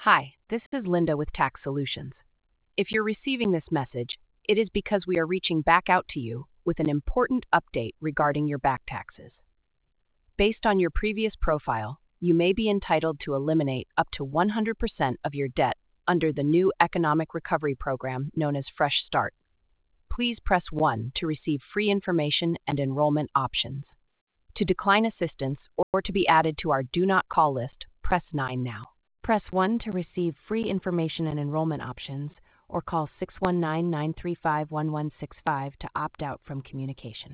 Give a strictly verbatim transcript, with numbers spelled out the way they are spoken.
Hi, this is Linda with Tax Solutions. If you're receiving this message, it is because we are reaching back out to you with an important update regarding your back taxes. Based on your previous profile, you may be entitled to eliminate up to one hundred percent of your debt under the new Economic Recovery Program known as Fresh Start. Please press one to receive free information and enrollment options. To decline assistance or to be added to our Do Not Call list, press nine now. Press one to receive free information and enrollment options, or call six one nine, nine three five, one one six five to opt out from communication.